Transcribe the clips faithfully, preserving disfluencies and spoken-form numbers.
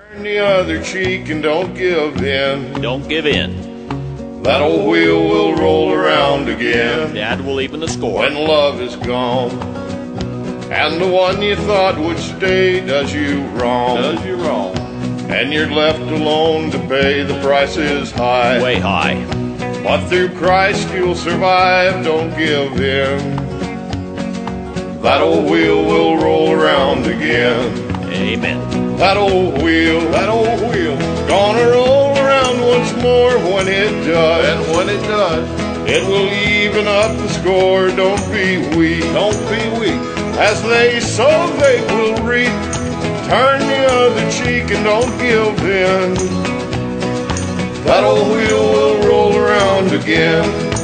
Turn the other cheek and don't give in. Don't give in. That old wheel will roll around again. Dad will even the score. When love is gone, and the one you thought would stay does you wrong. Does you wrong. And you're left alone to pay the price is high. Way high. But through Christ you'll survive, don't give in. That old wheel will roll around again. Amen. That old wheel, that old wheel, gonna roll around once more when it does. And when it does, it will even up the score. Don't be weak, don't be weak. As they sow, they will reap. Turn the other cheek and don't give in. That old wheel will roll around again.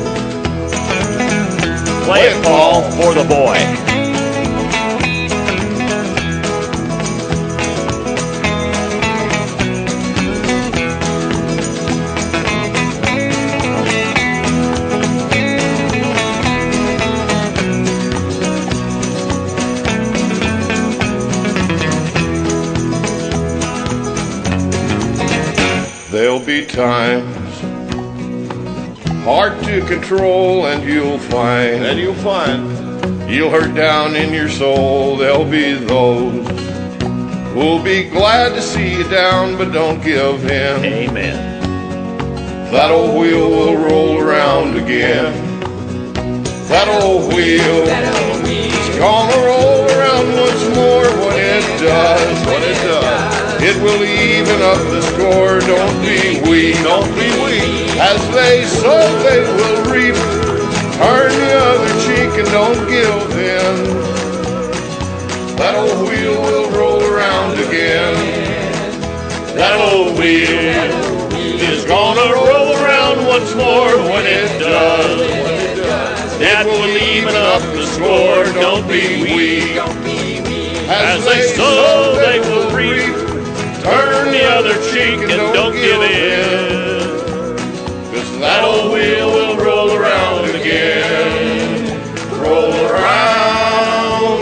Play it, Paul, for the boy. There'll be times hard to control, and you'll find, and you'll find, you'll hurt down in your soul. There'll be those who'll be glad to see you down, but don't give in. Amen. That old wheel will roll around again. That old wheel, that old wheel is gonna roll around once more when it does, when it does. It will even up the score. Don't be weak, don't be weak. As they sow, they will reap. Turn the other cheek and don't give in. That old wheel will roll around again. That old wheel is gonna roll around once more when it does. It will even up the score. Don't be weak. As they sow, they will reap. Turn the other cheek and don't give in. Cause that old wheel will roll around again. Roll around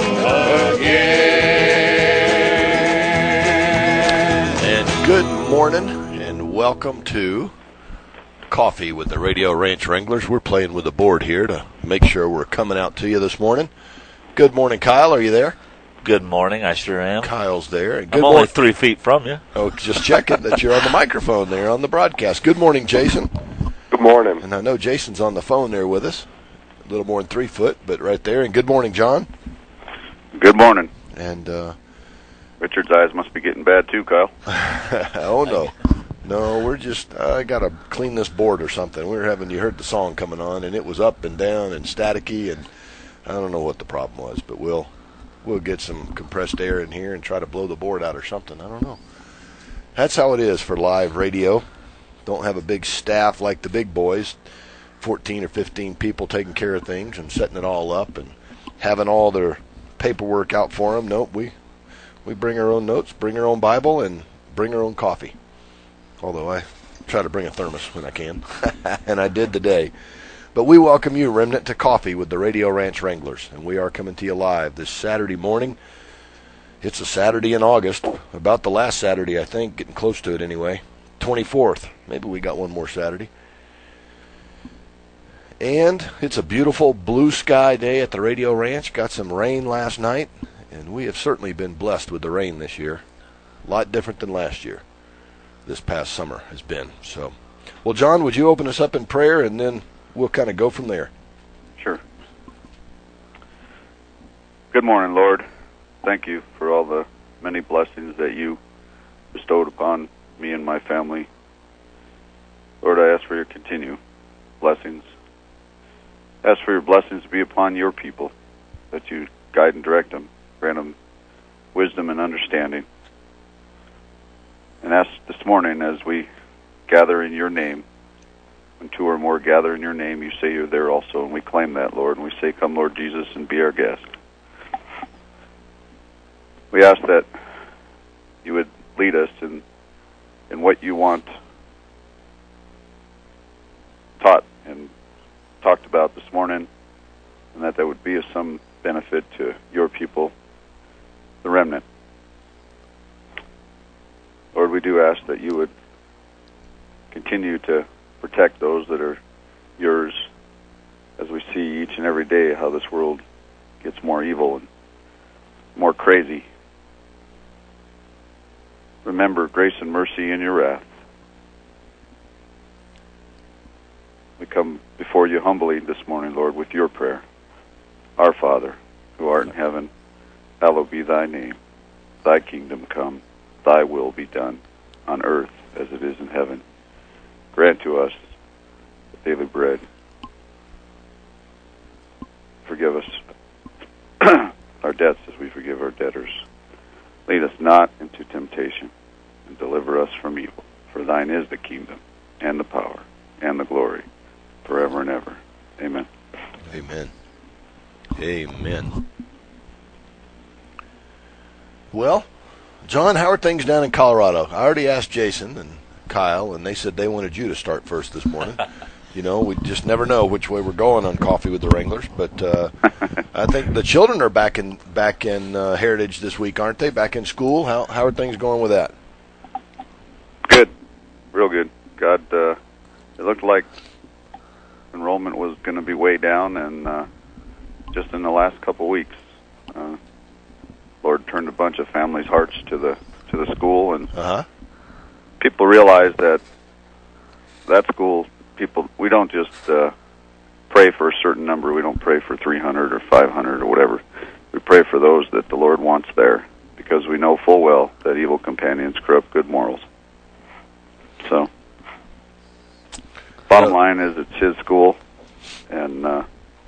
again. And good morning and welcome to Coffee with the Radio Ranch Wranglers. We're playing with the board here to make sure we're coming out to you this morning. Good morning, Kyle. Are you there? Good morning, I sure am. Kyle's there. Good I'm only mor- three feet from you. Oh, just checking that you're on the microphone there on the broadcast. Good morning, Jason. Good morning. And I know Jason's on the phone there with us. A little more than three foot, but right there. And good morning, John. Good morning. And, uh... Richard's eyes must be getting bad too, Kyle. oh, no. No, we're just, uh, I got to clean this board or something. We were having, you heard the song coming on, and it was up and down and staticky, and I don't know what the problem was, but we'll... We'll get some compressed air in here and try to blow the board out or something. I don't know. That's how it is for live radio. Don't have a big staff like the big boys, fourteen or fifteen people taking care of things and setting it all up and having all their paperwork out for them. Nope, we, we bring our own notes, bring our own Bible, and bring our own coffee. Although I try to bring a thermos when I can, and I did today. But we welcome you, Remnant, to Coffee with the Radio Ranch Wranglers, and we are coming to you live this Saturday morning. It's a Saturday in August, about the last Saturday, I think, getting close to it anyway, twenty-fourth. Maybe we got one more Saturday. And it's a beautiful blue sky day at the Radio Ranch. Got some rain last night, and we have certainly been blessed with the rain this year. A lot different than last year, this past summer has been. So, well, John, would you open us up in prayer, and then we'll kind of go from there. Sure. Good morning, Lord. Thank you for all the many blessings that you bestowed upon me and my family. Lord, I ask for your continued blessings. Ask for your blessings to be upon your people, that you guide and direct them, grant them wisdom and understanding. And ask this morning as we gather in your name, when two or more gather in your name, you say you're there also, and we claim that, Lord, and we say, come, Lord Jesus, and be our guest. We ask that you would lead us in, in what you want taught and talked about this morning, and that that would be of some benefit to your people, the remnant. Lord, we do ask that you would continue to protect those that are yours, as we see each and every day how this world gets more evil and more crazy. Remember grace and mercy in your wrath. We come before you humbly this morning, Lord, with your prayer. Our Father, who art in heaven, hallowed be thy name. Thy kingdom come, thy will be done, on earth as it is in heaven. Grant to us the daily bread. Forgive us our debts as we forgive our debtors. Lead us not into temptation, and deliver us from evil. For thine is the kingdom, and the power, and the glory, forever and ever. Amen. Amen. Amen. Well, John, how are things down in Colorado? I already asked Jason and Kyle, and they said they wanted you to start first this morning. You know, we just never know which way we're going on Coffee with the Wranglers, but uh, I think the children are back in back in uh, Heritage this week, aren't they? Back in school. How how are things going with that? Good, real good. God, uh, it looked like enrollment was going to be way down, and uh, just in the last couple weeks, uh, Lord turned a bunch of families' hearts to the to the school, and uh-huh. people realize that that school. People, we don't just uh, pray for a certain number. We don't pray for three hundred or five hundred or whatever. We pray for those that the Lord wants there, because we know full well that evil companions corrupt good morals. So, bottom line is it's his school, and uh,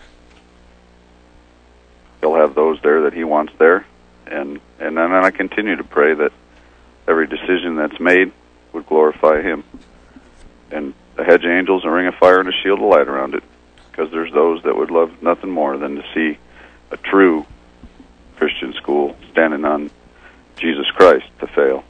he'll have those there that he wants there. And, and then I continue to pray that every decision that's made would glorify him. And a hedge of angels, a ring of fire, and a shield of light around it, because there's those that would love nothing more than to see a true Christian school standing on Jesus Christ to fail.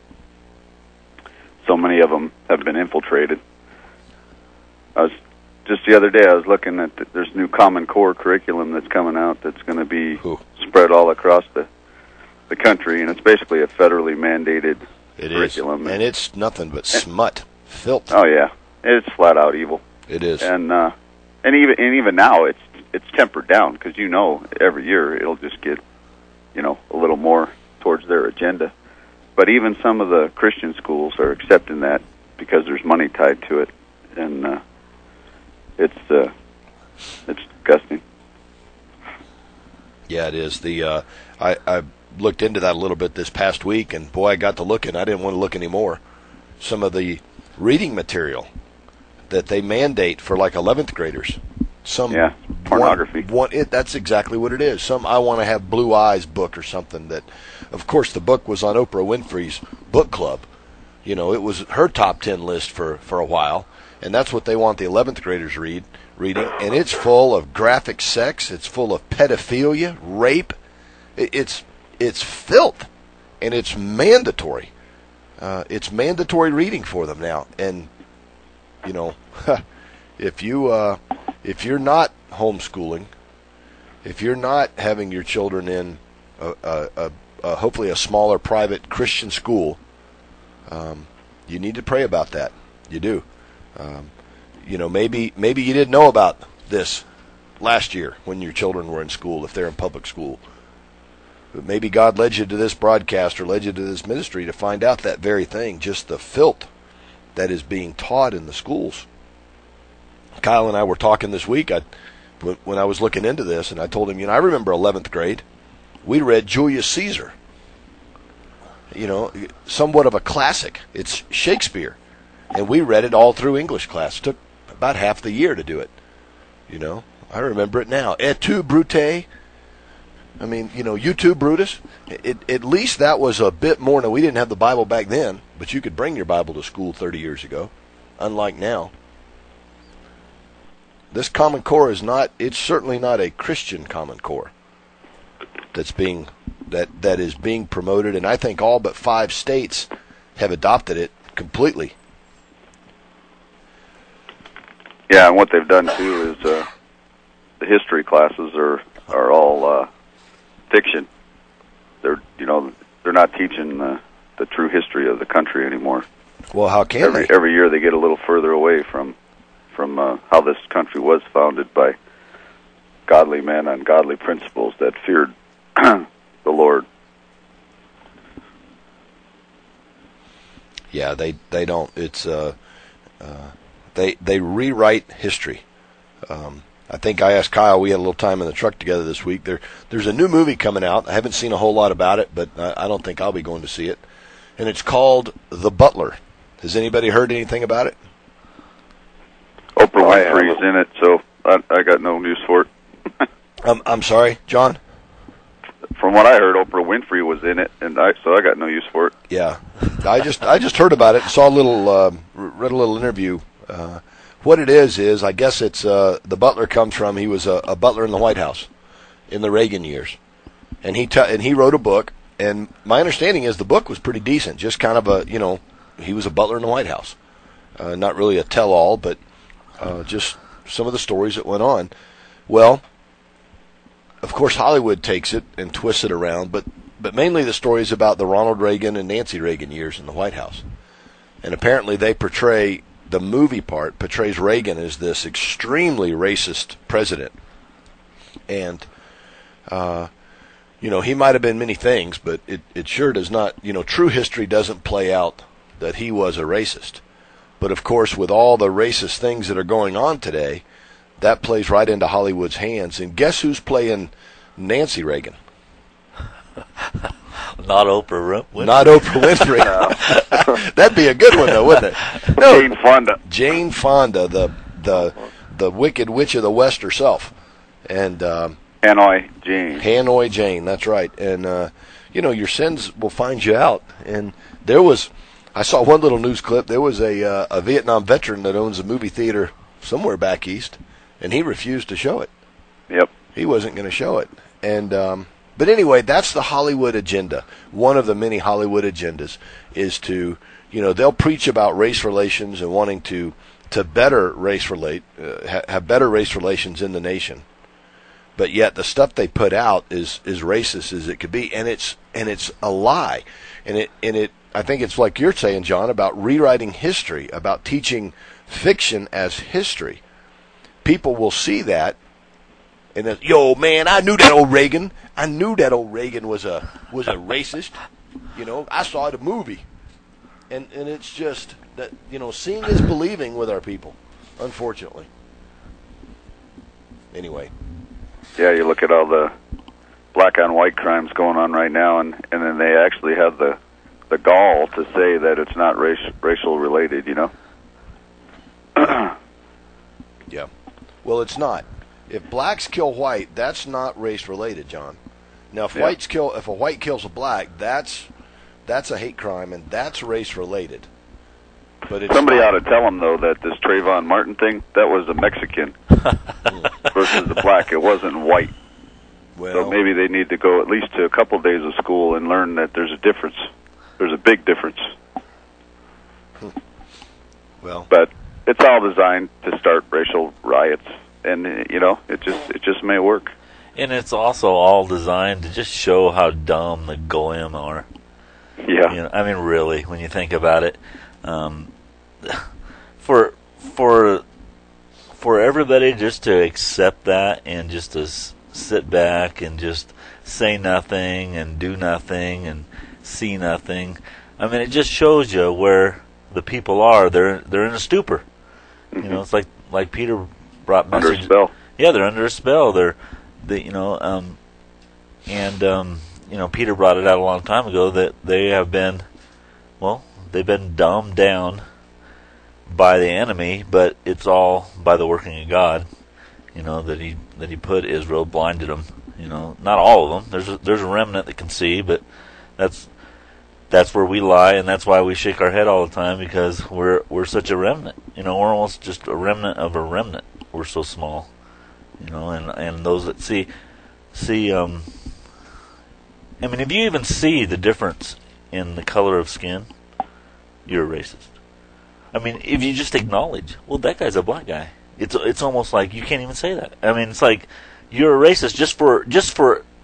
So many of them have been infiltrated. I was just the other day, I was looking at the, there's new Common Core curriculum that's coming out that's going to be Ooh. spread all across the the country, and it's basically a federally mandated It curriculum. is, and it's nothing but smut, filth. Oh yeah. It's flat out evil. It is, and uh, and even and even now it's it's tempered down, because you know every year it'll just get, you know, a little more towards their agenda. But even some of the Christian schools are accepting that because there's money tied to it, and uh, it's uh, it's disgusting. Yeah, it is. The uh, I I looked into that a little bit this past week, and boy, I got to looking. I didn't want to look anymore. Some of the reading material that they mandate for like eleventh graders. Some yeah, pornography. One, one, it, that's exactly what it is. Some I Want to Have Blue Eyes book or something that, of course, the book was on Oprah Winfrey's book club. You know, it was her top ten list for, for a while, and that's what they want the eleventh graders read reading. And it's full of graphic sex. It's full of pedophilia, rape. It, it's it's filth, and it's mandatory. Uh, it's mandatory reading for them now, and you know, if you uh, if you're not homeschooling, if you're not having your children in a, a, a, a hopefully a smaller private Christian school, um, you need to pray about that. You do. Um, you know, maybe maybe you didn't know about this last year when your children were in school, if they're in public school. But maybe God led you to this broadcast or led you to this ministry to find out that very thing, just the filth that is being taught in the schools. Kyle and I were talking this week I, when I was looking into this, and I told him, you know, I remember eleventh grade, we read Julius Caesar. You know, somewhat of a classic. It's Shakespeare. And we read it all through English class. It took about half the year to do it. You know, I remember it now. Et tu, Brute? I mean, you know, you too, Brutus. It, at least that was a bit more. Now, we didn't have the Bible back then, but you could bring your Bible to school thirty years ago, unlike now. This Common Core is not, it's certainly not a Christian Common Core that's being, that, that is being promoted, and I think all but five states have adopted it completely. Yeah, and what they've done, too, is uh, the history classes are, are all uh, fiction. They're, you know, they're not teaching the, the true history of the country anymore. Well, how can Every they? every year they get a little further away from from uh, how this country was founded by godly men on godly principles that feared the Lord. Yeah, they they don't. It's uh, uh, they they rewrite history. Um, I think I asked Kyle. We had a little time in the truck together this week. There there's a new movie coming out. I haven't seen a whole lot about it, but I, I don't think I'll be going to see it. And it's called The Butler. Has anybody heard anything about it? Oprah Winfrey's in it, so I, I got no news for it. Um, I'm sorry, John? From what I heard, Oprah Winfrey was in it, and I, so I got no use for it. Yeah, I just I just heard about it. Saw a little, uh, read a little interview. Uh, what it is is, I guess it's uh, the butler comes from. He was a, a butler in the White House in the Reagan years, and he t- and he wrote a book. And my understanding is the book was pretty decent. Just kind of a you know, he was a butler in the White House, uh, not really a tell-all, but uh, just some of the stories that went on. Well. Of course, Hollywood takes it and twists it around, but, but mainly the story is about the Ronald Reagan and Nancy Reagan years in the White House. And apparently they portray, the movie part portrays Reagan as this extremely racist president. And, uh, you know, he might have been many things, but it, it sure does not, you know, true history doesn't play out that he was a racist. But of course, with all the racist things that are going on today, that plays right into Hollywood's hands. And guess who's playing Nancy Reagan? Not Oprah Winfrey. Not Oprah Winfrey. That'd be a good one, though, wouldn't it? No, Jane Fonda. Jane Fonda, the the the Wicked Witch of the West herself, and um, Hanoi Jane. Hanoi Jane. That's right. And uh, you know, your sins will find you out. And there was, I saw one little news clip. There was a uh, a Vietnam veteran that owns a movie theater somewhere back east. And he refused to show it. Yep. He wasn't going to show it. And um, but anyway, that's the Hollywood agenda. One of the many Hollywood agendas is to, you know, they'll preach about race relations and wanting to to better race relate, uh, ha- have better race relations in the nation. But yet the stuff they put out is is racist as it could be, and it's and it's a lie. And it and it I think it's like you're saying, John, about rewriting history, about teaching fiction as history. People will see that, and then, yo, man, I knew that old Reagan. I knew that old Reagan was a was a racist. You know, I saw the movie, and and it's just that, you know, seeing is believing with our people, unfortunately. Anyway. Yeah, you look at all the black on white crimes going on right now, and and then they actually have the the gall to say that it's not race, racial related. You know. Yeah. Well, it's not. If blacks kill white, that's not race related, John. Now, if Yeah. whites kill, if a white kills a black, that's that's a hate crime, and that's race related. But it's Somebody not. ought to tell them though that this Trayvon Martin thing, that was a Mexican versus the black. It wasn't white. Well, So maybe they need to go at least to a couple days of school and learn that there's a difference. There's a big difference. well, But it's all designed to start racial riots, and you know, it just it just may work. And it's also all designed to just show how dumb the Goyim are. Yeah. You know, I mean, really, when you think about it, um, for for for everybody just to accept that and just to s- sit back and just say nothing and do nothing and see nothing. I mean, it just shows you where the people are. They're they're in a stupor. You know, it's like like Peter brought Under message. a spell. Yeah, they're under a spell. They're, they, you know, um, and um, you know, Peter brought it out a long time ago that they have been, well, they've been dumbed down by the enemy, but it's all by the working of God. You know, that he that he put Israel, blinded them. You know, not all of them. There's a, there's a remnant that can see, but that's that's where we lie, and that's why we shake our head all the time, because we're we're such a remnant. You know, we're almost just a remnant of a remnant. We're so small. You know, and and those that see see um I mean, if you even see the difference in the color of skin, you're a racist. I mean, if you just acknowledge, well, that guy's a black guy. It's it's almost like you can't even say that. I mean, it's like you're a racist just for just for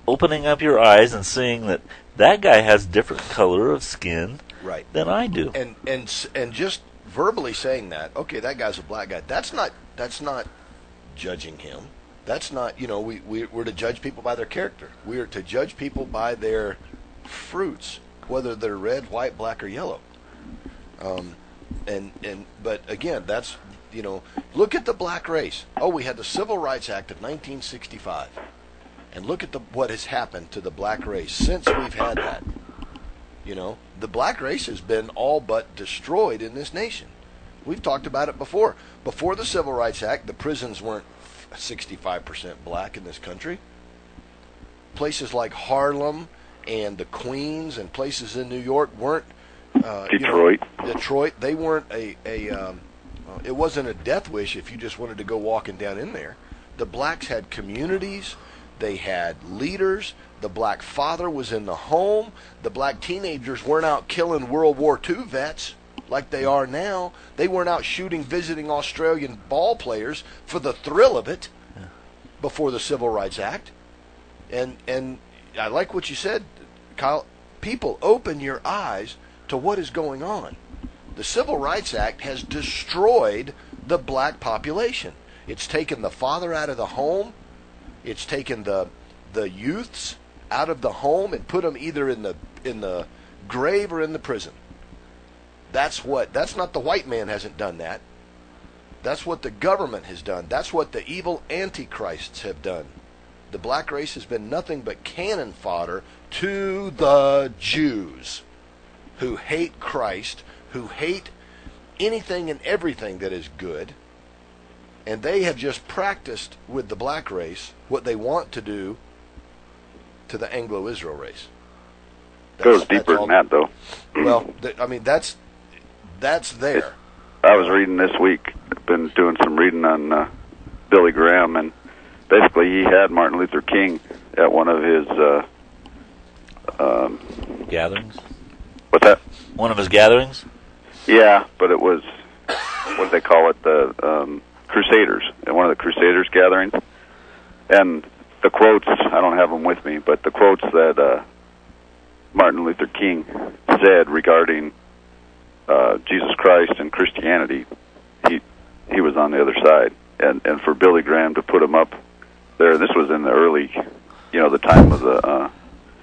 opening up your eyes and seeing that that guy has different color of skin Right. than I do. And and s- and just verbally saying that, okay, that guy's a black guy. That's not that's not judging him. That's not, you know, we, we we're to judge people by their character. We are to judge people by their fruits, whether they're red, white, black, or yellow. Um, and and but again, that's, you know, look at the black race. Oh, we had the Civil Rights Act of nineteen sixty-five, and look at the what has happened to the black race since we've had that. You know, the black race has been all but destroyed in this nation. We've talked about it before. Before the Civil Rights Act, the prisons weren't sixty-five percent black in this country. Places like Harlem and the Queens and places in New York weren't. Uh, Detroit. You know, Detroit. They weren't a a. Um, uh, it wasn't a death wish if you just wanted to go walking down in there. The blacks had communities. They had leaders. The black father was in the home. The black teenagers weren't out killing World War Two vets like they are now. They weren't out shooting visiting Australian ball players for the thrill of it before the Civil Rights Act. And and I like what you said, Kyle. People, open your eyes to what is going on. The Civil Rights Act has destroyed the black population. It's taken the father out of the home. It's taken the the youths out of the home and put them either in the in the grave or in the prison. That's what. That's not the white man hasn't done that. That's what the government has done. That's what the evil antichrists have done. The black race has been nothing but cannon fodder to the Jews, who hate Christ, who hate anything and everything that is good, and they have just practiced with the black race what they want to do to the Anglo-Israel race. That's, Goes deeper all, than that, though. Well, th- I mean, that's that's there. I was reading this week. I've been doing some reading on uh, Billy Graham, and basically he had Martin Luther King at one of his uh, um, Gatherings? what's that? One of his gatherings? Yeah, but it was what do they call it? The um, Crusaders, at one of the Crusaders gatherings, and the quotes. I don't have them with me, but the quotes that uh, Martin Luther King said regarding uh, Jesus Christ and Christianity, he he was on the other side, and and for Billy Graham to put him up there, this was in the early, you know, the time of the uh,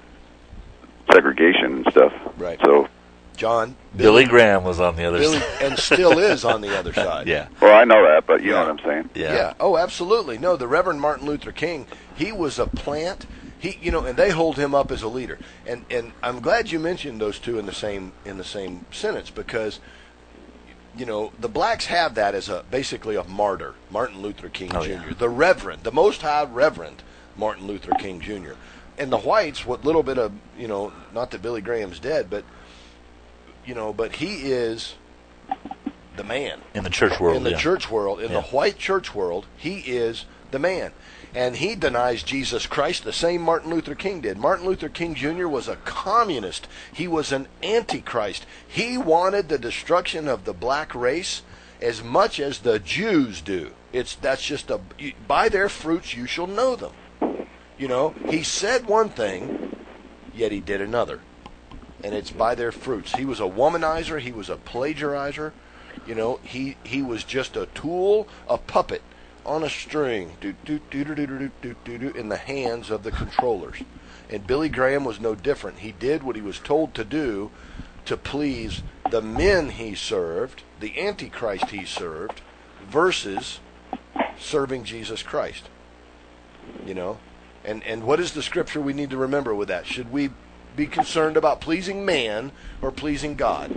segregation and stuff. Right. So, John, Billy Graham was on the other Billy, side. and still is on the other side. Yeah. well, I know that, but you Yeah. know what I'm saying. Yeah. Yeah. Oh, absolutely. No, the Reverend Martin Luther King, he was a plant. He, you know, and they hold him up as a leader. And and I'm glad you mentioned those two in the same in the same sentence because, you know, the blacks have that as a basically a martyr, Martin Luther King Oh, Junior yeah. The Reverend, the Most High Reverend Martin Luther King Junior And the whites, what little bit of, you know, not that Billy Graham's dead, but you know, but he is the man. In the church world, In the yeah. church world, in Yeah. the white church world, he is the man. And he denies Jesus Christ the same Martin Luther King did. Martin Luther King Junior was a communist. He was an antichrist. He wanted the destruction of the black race as much as the Jews do. It's that's just a by their fruits you shall know them. You know, he said one thing, yet he did another. And it's by their fruits. He was a womanizer. He was a plagiarizer. You know, he, he was just a tool, a puppet on a string, do, do, do, do, do, do, do, do, do, in the hands of the controllers. And Billy Graham was no different. He did what he was told to do to please the men he served, the Antichrist he served, versus serving Jesus Christ. You know? And and what is the scripture we need to remember with that? Should we be concerned about pleasing man or pleasing God?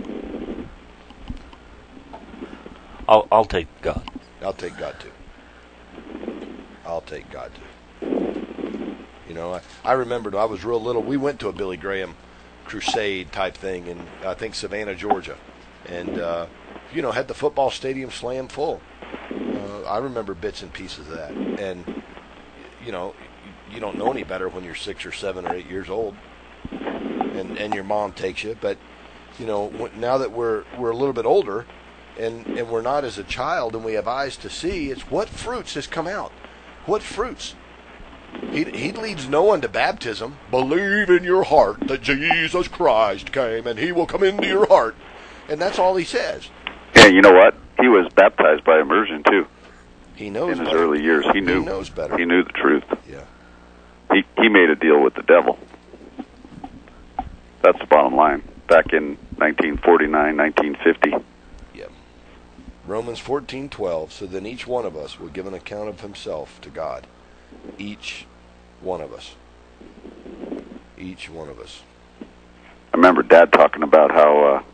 I'll, I'll take God. I'll take God too. I'll take God too. You know, I, I remembered I was real little. We went to a Billy Graham crusade type thing in, I think, Savannah, Georgia. And, uh, you know, had the football stadium slam full. Uh, I remember bits and pieces of that. And, you know, you don't know any better when you're six or seven or eight years old. And, and your mom takes you. But, you know, when, now that we're we're a little bit older, and, and we're not as a child and we have eyes to see, it's what fruits has come out. What fruits? He, he leads no one to baptism. Believe in your heart that Jesus Christ came and he will come into your heart. And that's all he says. Yeah, you know what? He was baptized by immersion, too. He knows in his better. early years. He knew. He knows better. He knew the truth. Yeah. He, he made a deal with the devil. That's the bottom line. Back in nineteen forty-nine, nineteen fifty. Yep. Romans fourteen twelve. So then each one of us will give an account of himself to God. Each one of us. Each one of us. I remember Dad talking about how, uh,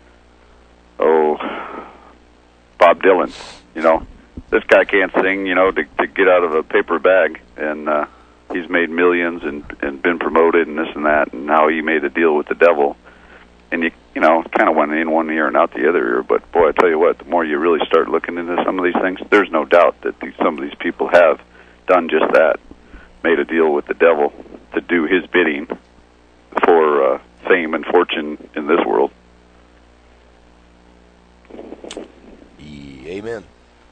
oh, Bob Dylan, you know, this guy can't sing, you know, to, to get out of a paper bag, and uh, he's made millions and, and been promoted and this and that, and now he made a deal with the devil. And, you you know, kind of went in one ear and out the other ear, but, boy, I tell you what, the more you really start looking into some of these things, there's no doubt that these, some of these people have done just that, made a deal with the devil to do his bidding for uh, fame and fortune in this world. Amen.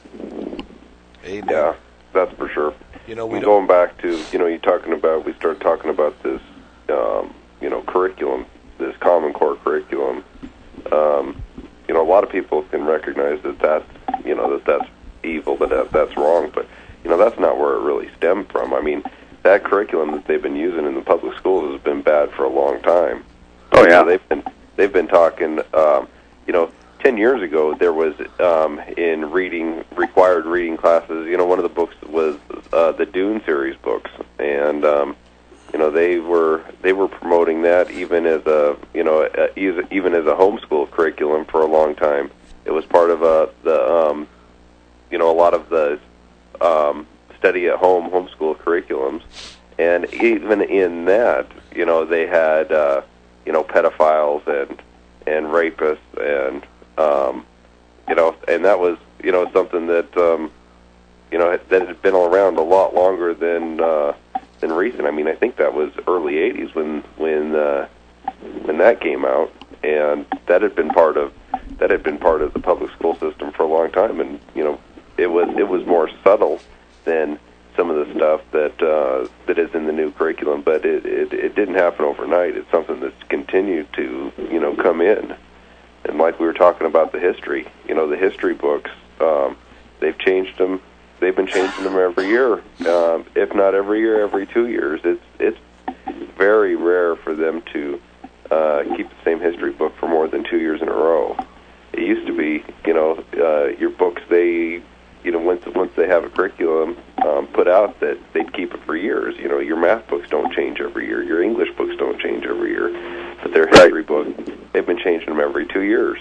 Amen. Yeah, that's for sure. You know, we and don't... going back to, you know, you talking about, we started talking about this, um, you know, curriculum, this Common Core curriculum. Um, you know, a lot of people can recognize that that's, you know, that that's evil, that, that that's wrong, but, you know, that's not where it really stemmed from. I mean, that curriculum that they've been using in the public schools has been bad for a long time. Oh, yeah. You know, they've been, they've been talking, um, you know, ten years ago, there was, um, in reading, required reading classes, you know, one of the books was uh, the Dune series books, and, um, you know, they were they were promoting that even as a, you know, a, even as a homeschool curriculum for a long time. It was part of a, the, um, you know, a lot of the um, study-at-home homeschool curriculums, and even in that, you know, they had, uh, you know, pedophiles and and rapists and Um, you know, and that was, you know, something that, um, you know, that had been around a lot longer than uh, than recent. I mean, I think that was early eighties when when uh, when that came out, and that had been part of that had been part of the public school system for a long time. And you know, it was it was more subtle than some of the stuff that uh, that is in the new curriculum, but it, it it didn't happen overnight. It's something that's continued to, you know, come in. And like we were talking about the history, you know, the history books, um, they've changed them. They've been changing them every year, um, if not every year, every two years. It's it's very rare for them to uh, keep the same history book for more than two years in a row. It used to be, you know, uh, your books, they, you know, once once they have a curriculum um, put out, that they'd keep it for years. You know, your math books don't change every year. Your English books don't change every year. But their history book, they've been changing them every two years.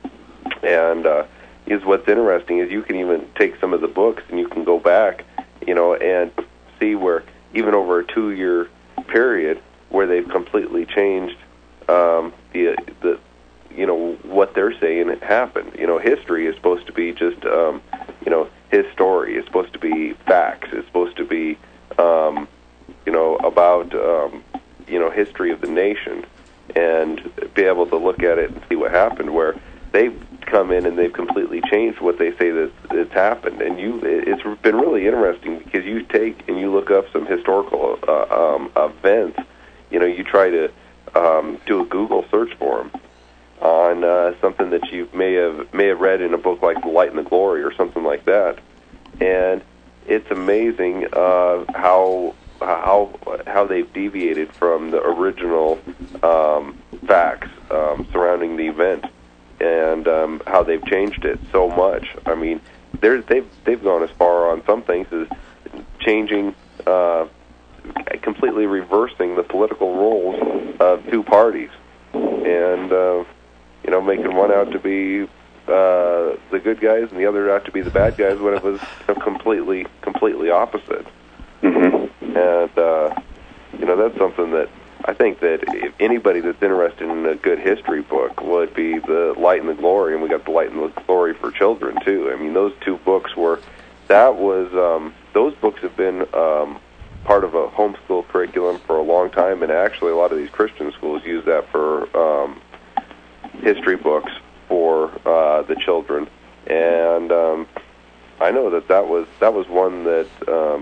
And uh, is what's interesting is you can even take some of the books and you can go back, you know, and see where even over a two-year period where they've completely changed um, the the you know what they're saying happened. You know, history is supposed to be just um, you know his story. It's supposed to be facts. It's supposed to be um, you know about um, you know history of the nation, and be able to look at it and see what happened, where they've come in and they've completely changed what they say that it's happened. And you, it's been really interesting because you take and you look up some historical uh, um, events. You know, you try to um, do a Google search for them on uh, something that you may have may have read in a book like The Light and the Glory or something like that, and it's amazing uh, how how how they've deviated from the original um, facts um, surrounding the event, and um, how they've changed it so much. I mean, they're, they've they've gone as far on some things as changing, uh, completely reversing the political roles of two parties, and uh, you know, making one out to be uh, the good guys and the other out to be the bad guys, when it was completely completely opposite. Mm-hmm. And uh, you know, that's something that I think that if anybody that's interested in a good history book would be The Light and the Glory, and we got The Light and the Glory for Children too. I mean, those two books were, that was, um, those books have been um, part of a homeschool curriculum for a long time, and actually a lot of these Christian schools use that for um, history books for uh, the children. And um, I know that that was that was one that um,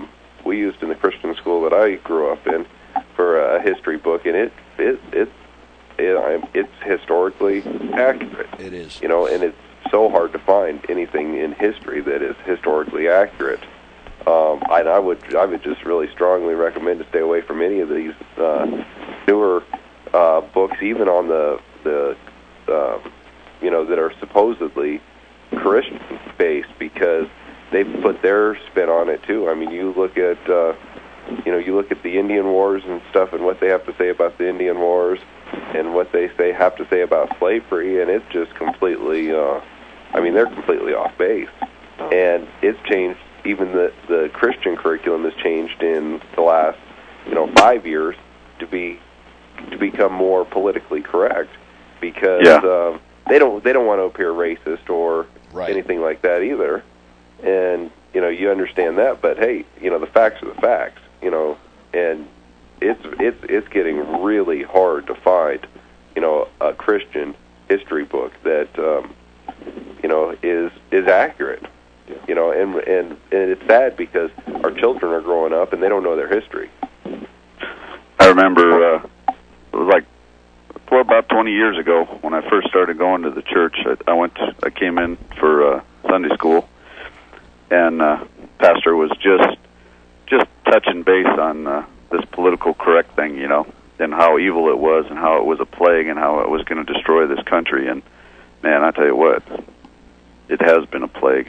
we used in the Christian school that I grew up in for a history book, and it it it, it it's historically accurate. It is. You know, and it's so hard to find anything in history that is historically accurate. Um, I, I would I would just really strongly recommend to stay away from any of these uh, newer uh, books, even on the the uh, you know that are supposedly Christian based, because they put their spin on it too. I mean, you look at uh, you know you look at the Indian Wars and stuff, and what they have to say about the Indian Wars, and what they say have to say about slavery, and it's just completely. Uh, I mean, they're completely off base, and it's changed. Even the the Christian curriculum has changed in the last you know five years to be to become more politically correct, because Yeah. um, they don't they don't want to appear racist or Right. anything like that either. And you know you understand that, but hey, you know the facts are the facts. You know, and it's it's it's getting really hard to find you know a Christian history book that um, you know is is accurate. You know, and, and and it's sad because our children are growing up and they don't know their history. I remember uh, it was like for about twenty years ago when I first started going to the church. I, I went, to, I came in for uh, Sunday school, and uh, pastor was just just touching base on uh, this political correct thing, you know, and how evil it was, and how it was a plague, and how it was going to destroy this country. And man, I tell you what, it has been a plague.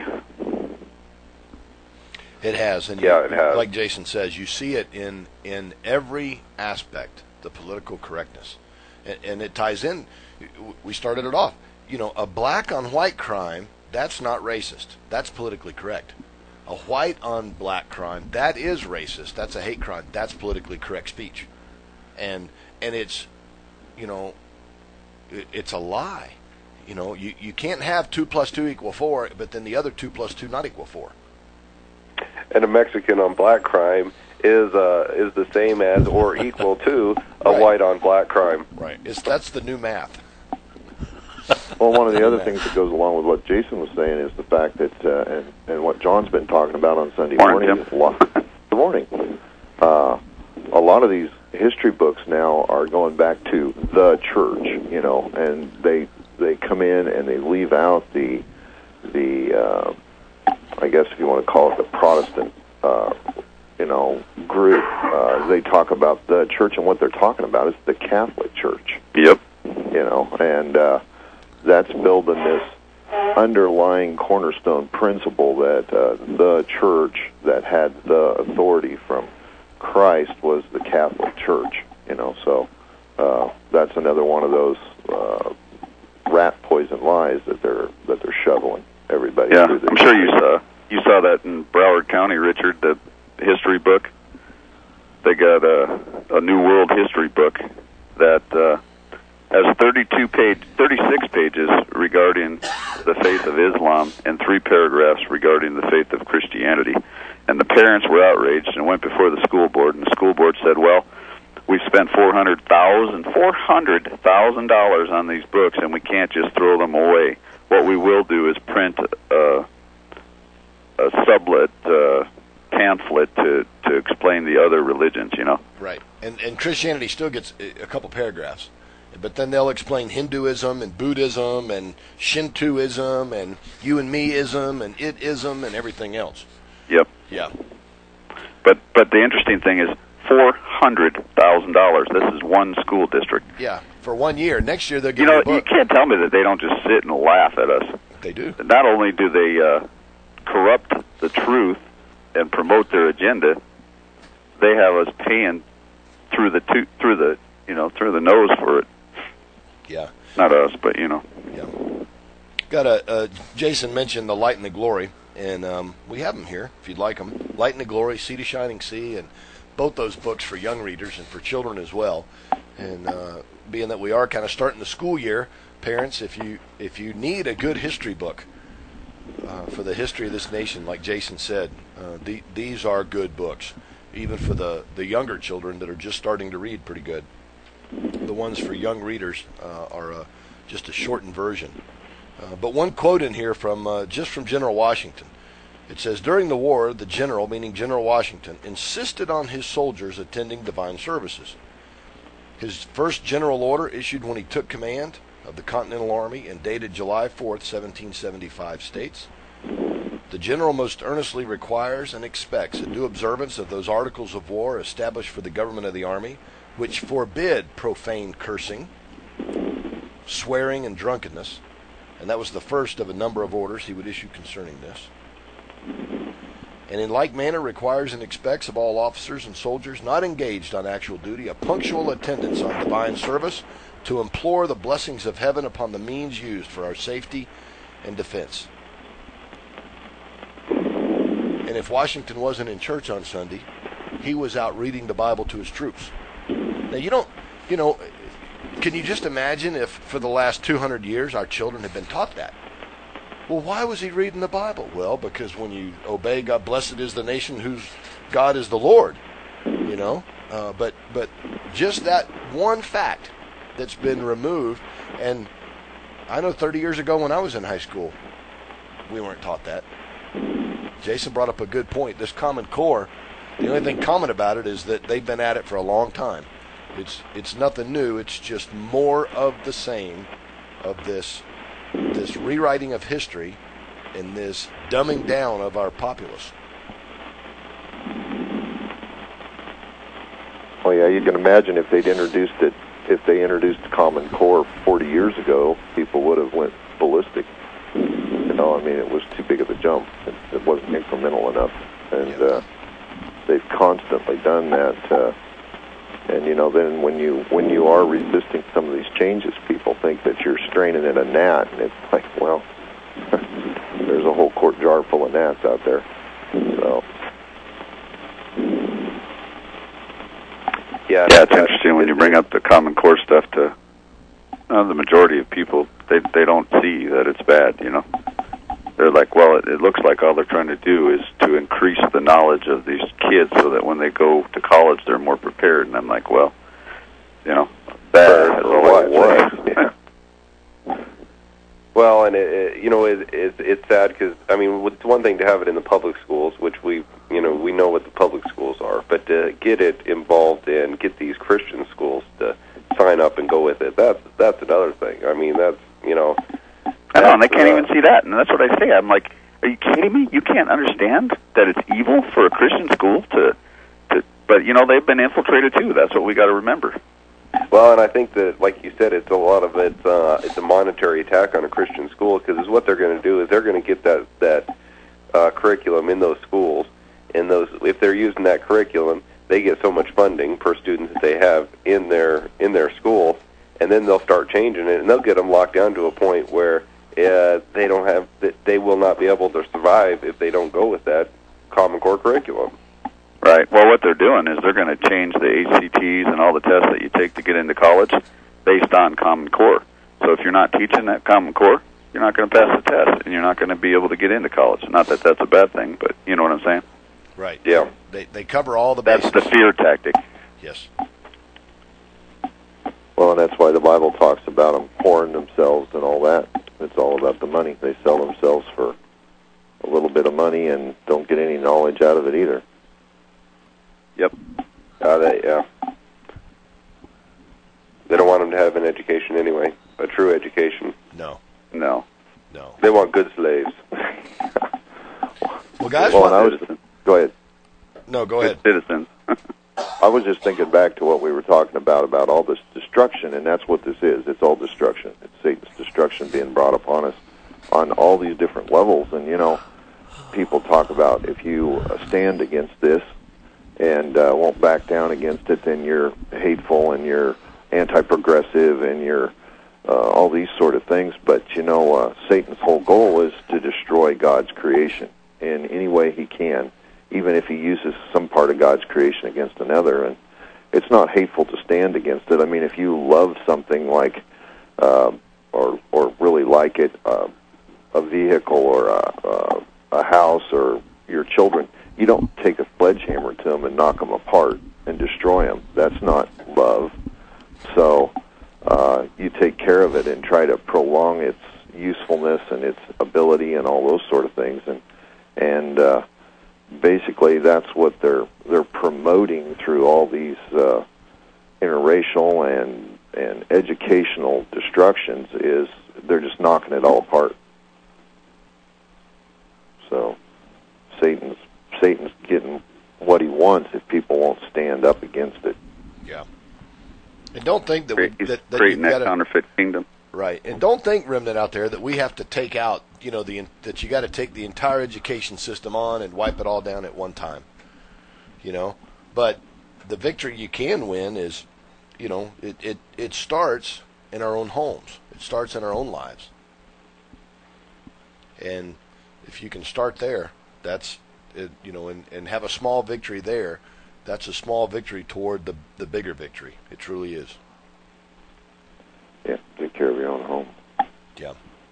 It has, and Yeah, you, it has. like Jason says, you see it in in every aspect, the political correctness, and, and it ties in. We started it off, you know, a black on white crime, that's not racist. That's politically correct. A white on black crime, that is racist. That's a hate crime. That's politically correct speech, and and it's, you know, it, it's a lie. You know, you, you can't have two plus two equal four, but then the other two plus two not equal four. And a Mexican on black crime is uh, is the same as or equal to a Right. white on black crime. Right. It's that's the new math. Well, one of the other things that goes along with what Jason was saying is the fact that, uh, and, and what John's been talking about on Sunday Morning, morning, Tim. is a lot, good morning. Uh, a lot of these history books now are going back to the church, you know, and they they come in and they leave out the the uh, I guess if you want to call it the Protestant, uh, you know, group. Uh, they talk about the church, and what they're talking about is the Catholic Church. Yep. You know, and uh, that's building this underlying cornerstone principle that uh, the church that had the authority from Christ was the Catholic Church. You know, so uh, that's another one of those uh, rat poison lies that they're that they're shoveling everybody. Yeah, through the I'm sure you saw you saw that in Broward County, Richard, the history book. They got a, a New World History book that uh, has thirty-two page, thirty-six pages regarding the faith of Islam and three paragraphs regarding the faith of Christianity. And the parents were outraged and went before the school board, and the school board said, well, we've spent four hundred thousand dollars four hundred thousand dollars on these books, and we can't just throw them away. What we will do is print a, a sublet uh, pamphlet to, to explain the other religions, you know. Right. And and Christianity still gets a a couple paragraphs. But then they'll explain Hinduism and Buddhism and Shintoism and you and me-ism and it-ism and everything else. Yep. Yeah. But but the interesting thing is four hundred thousand dollars. This is one school district. Yeah. For one year. Next year they'll give You know, you a you book. can't tell me that they don't just sit and laugh at us. They do. Not only do they uh, corrupt the truth and promote their agenda, they have us paying through the to- through the you know through the nose for it. Yeah. Not us, but you know. Yeah. Got a uh, Jason mentioned the Light and the Glory, and um, we have them here if you'd like them. Light and the Glory, Sea to Shining Sea, and both those books for young readers and for children as well. And uh, being that we are kind of starting the school year, parents, if you if you need a good history book uh, for the history of this nation, like Jason said, uh, the, these are good books, even for the, the younger children that are just starting to read pretty good. The ones for young readers uh, are uh, just a shortened version. Uh, but one quote in here from uh, just from General Washington. It says, during the war, the general, meaning General Washington, insisted on his soldiers attending divine services. His first general order, issued when he took command of the Continental Army and dated July fourth, seventeen seventy-five, states, the general most earnestly requires and expects a due observance of those articles of war established for the government of the army, which forbid profane cursing, swearing, and drunkenness. And that was the first of a number of orders he would issue concerning this. And in like manner requires and expects of all officers and soldiers not engaged on actual duty a punctual attendance on divine service to implore the blessings of heaven upon the means used for our safety and defense. And if Washington wasn't in church on Sunday, he was out reading the Bible to his troops. Now, you don't, you know, can you just imagine if for the last two hundred years our children had been taught that? Well, why was he reading the Bible? Well, because when you obey God, blessed is the nation whose God is the Lord, you know. Uh, but but just that one fact that's been removed, and I know thirty years ago when I was in high school, we weren't taught that. Jason brought up a good point. This Common Core, the only thing common about it is that they've been at it for a long time. It's it's nothing new. It's just more of the same of this this rewriting of history and this dumbing down of our populace. Oh yeah, you can imagine if they'd introduced it, if they introduced Common Core forty years ago, people would have went ballistic. You know, I mean, it was too big of a jump. It, it wasn't incremental enough, and Yeah. uh, they've constantly done that. Uh, and you know, then when you when you are resisting some of these changes, people think that you're straining at a gnat, and it's like, well, there's a whole quart jar full of gnats out there. So. Yeah, yeah, it's interesting when you bring up the Common Core stuff to uh, the majority of people. They they don't see that it's bad, you know. They're like, well, it, it looks like all they're trying to do is to increase the knowledge of these kids so that when they go to college, they're more prepared. And I'm like, well, you know, bad is all I can say. Yeah. Well, and it, it, you know, it, it, it's sad because I mean, it's one thing to have it in the public schools, which we, you know, we know what the public schools are, but to get it involved and get these Christian schools to sign up and go with it, that's that's another thing. I mean, that's you know, I know, and they can't uh, even see that, and that's what I say. I'm like, are you kidding me? You can't understand that it's evil for a Christian school to, to, but you know, they've been infiltrated too. That's what we got to remember. Well, and I think that, like you said, it's a lot of it. Uh, it's a monetary attack on a Christian school because what they're going to do is they're going to get that that uh, curriculum in those schools, and those if they're using that curriculum, they get so much funding per student that they have in their in their school, and then they'll start changing it, and they'll get them locked down to a point where uh, they don't have that they will not be able to survive if they don't go with that Common Core curriculum. Right. Well, what they're doing is they're going to change the A C Ts and all the tests that you take to get into college based on Common Core. So if you're not teaching that Common Core, you're not going to pass the test, and you're not going to be able to get into college. Not that that's a bad thing, but you know what I'm saying? Right. Yeah. They they cover all the That's bases. the fear tactic. Yes. Well, and that's why the Bible talks about them whoring themselves and all that. It's all about the money. They sell themselves for a little bit of money and don't get any knowledge out of it either. Yep. Uh, they, yeah. They don't want them to have an education anyway, a true education. No. No. No. They want good slaves. Well, guys, Well, what- and I was, go ahead. no, go Good ahead. citizens. I was just thinking back to what we were talking about, about all this destruction, and that's what this is. It's all destruction. It's Satan's destruction being brought upon us on all these different levels. And, you know, people talk about if you uh, stand against this and uh, won't back down against it, then you're hateful and you're anti-progressive and you're uh, all these sort of things. But, you know, uh, Satan's whole goal is to destroy God's creation in any way he can, even if he uses some part of God's creation against another. And it's not hateful to stand against it. I mean, if you love something like, uh, or or really like it, uh, a vehicle or a, uh, a house or your children, you don't take a sledgehammer to them and knock them apart and destroy them. That's not love. So uh, you take care of it and try to prolong its usefulness and its ability and all those sort of things. And and uh, basically that's what they're they're promoting through all these uh, interracial and and educational destructions. Is they're just knocking it all apart. So Satan's Satan's getting what he wants if people won't stand up against it. Yeah. And don't think that we, He's that, that creating you've that gotta, counterfeit kingdom. right. And don't think, remnant out there, that we have to take out, you know, the that you got to take the entire education system on and wipe it all down at one time. You know, but the victory you can win is, you know, it it, it starts in our own homes. It starts in our own lives. And if you can start there, that's it, you know, and, and have a small victory there. That's a small victory toward the the bigger victory. It truly is. Yeah, take care of your own home. Yeah.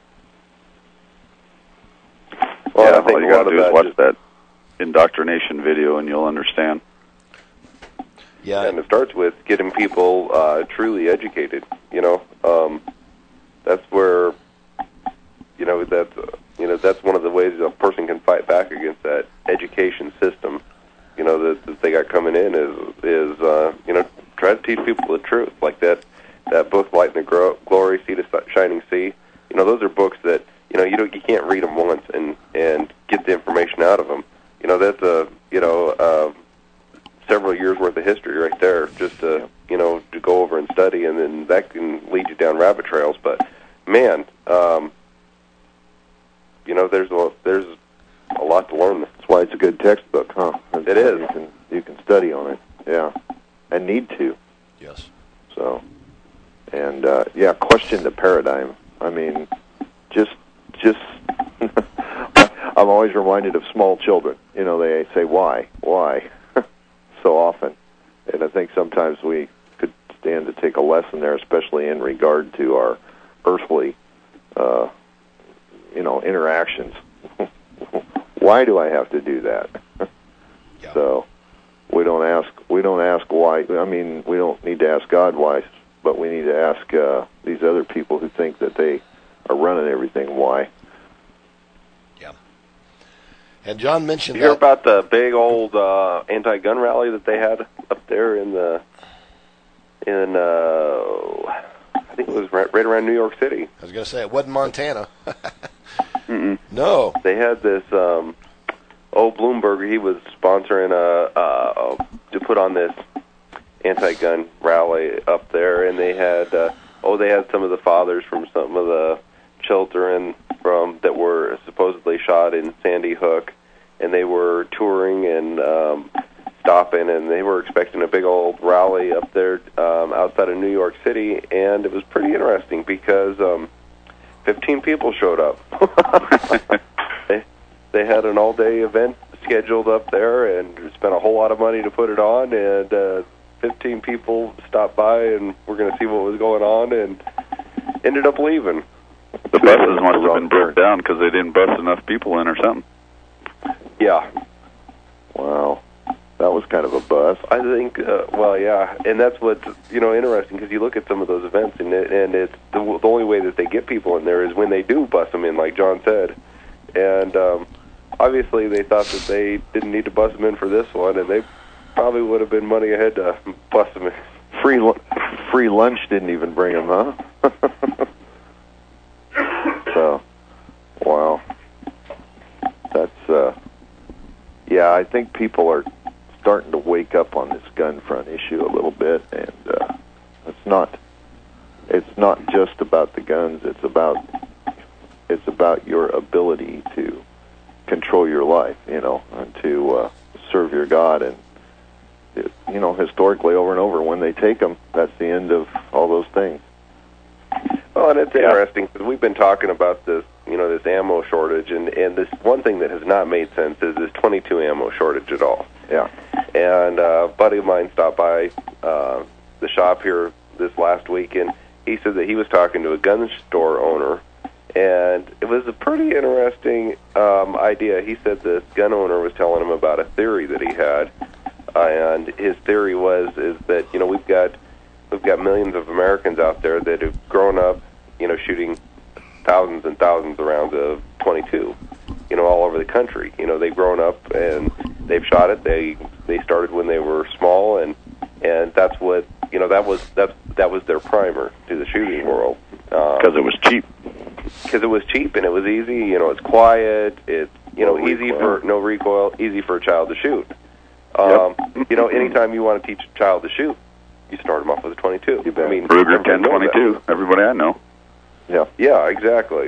Well, yeah, I think all you a got lot to of do is that watch just- that indoctrination video, and you'll understand. Yeah. And it starts with getting people uh, truly educated. You know, um, that's where, you know, that's uh, you know that's one of the ways a person can fight back against that education system. You know, that, that they got coming in is is uh, you know, try to teach people the truth, like that that book, Light and the Gro- Glory, Sea to Shining Sea. You know, those are books that you know you don't you can't read them once and and get the information out of them. You know, that's a you know. Uh, several years worth of history right there, just to you know to go over and study, and then that can lead you down rabbit trails. But man, um, you know, there's a there's a lot to learn. That's why it's a good textbook, huh? It's It is. You can you can study on it, yeah, and need to. Yes. So, and uh, yeah, question the paradigm. I mean, just just. I'm always reminded of small children. You know, they say, "Why? Why?" so often, and I think sometimes we could stand to take a lesson there, especially in regard to our earthly, uh, you know, interactions. Why do I have to do that? Yeah. So we don't ask. We don't ask why. I mean, we don't need to ask God why, but we need to ask uh, these other people who think that they are running everything why. And John mentioned Did you hear that. about the big old uh, anti-gun rally that they had up there in the in uh, I think it was right, right around New York City. I was going to say it wasn't Montana. Mm-mm. No. They had this. Um, oh, Bloomberg. He was sponsoring a uh, to put on this anti-gun rally up there, and they had uh, oh, they had some of the fathers from some of the children from that were supposedly shot in Sandy Hook, and they were touring and um, stopping, and they were expecting a big old rally up there um, outside of New York City, and it was pretty interesting because um, fifteen people showed up. they, they had an all-day event scheduled up there and spent a whole lot of money to put it on, and uh, fifteen people stopped by and were going to see what was going on and ended up leaving. The buses must have been burnt down because they didn't bus enough people in or something. Yeah. Wow. That was kind of a buzz. I think, uh, well, yeah, and that's what's, you know, interesting, because you look at some of those events, and, it, and it's the, the only way that they get people in there is when they do bus them in, like John said. And um, obviously they thought that they didn't need to bus them in for this one, and they probably would have been money ahead to bus them in. Free, lu- free lunch didn't even bring them, huh? So, wow. That's, uh, yeah, I think people are starting to wake up on this gun front issue a little bit, and uh, it's not, it's not just about the guns. It's about, it's about your ability to control your life, you know, and to uh, serve your God. And it, you know, historically, over and over, when they take them, that's the end of all those things. Well, and it's interesting because we've been talking about this, you know, this ammo shortage, and, and this one thing that has not made sense is this twenty-two ammo shortage at all. Yeah. And uh, a buddy of mine stopped by uh, the shop here this last week, and he said that he was talking to a gun store owner, and it was a pretty interesting um, idea. He said this gun owner was telling him about a theory that he had, uh, and his theory was is that, you know, we've got we've got millions of Americans out there that have grown up, you know, shooting thousands and thousands of rounds of twenty-two. you know, all over the country. You know, they've grown up and they've shot it. They they started when they were small, and and that's what you know that was that that was their primer to the shooting world. Because um, it was cheap. Because it was cheap and it was easy. You know, it's quiet. It's you know no easy recoil. for no recoil, easy for a child to shoot. Um, Yep. You know, anytime you want to teach a child to shoot, you start them off with a twenty-two. You bet. I mean, Ruger everybody ten knows twenty-two. that. Everybody I know. Yeah. Yeah, exactly.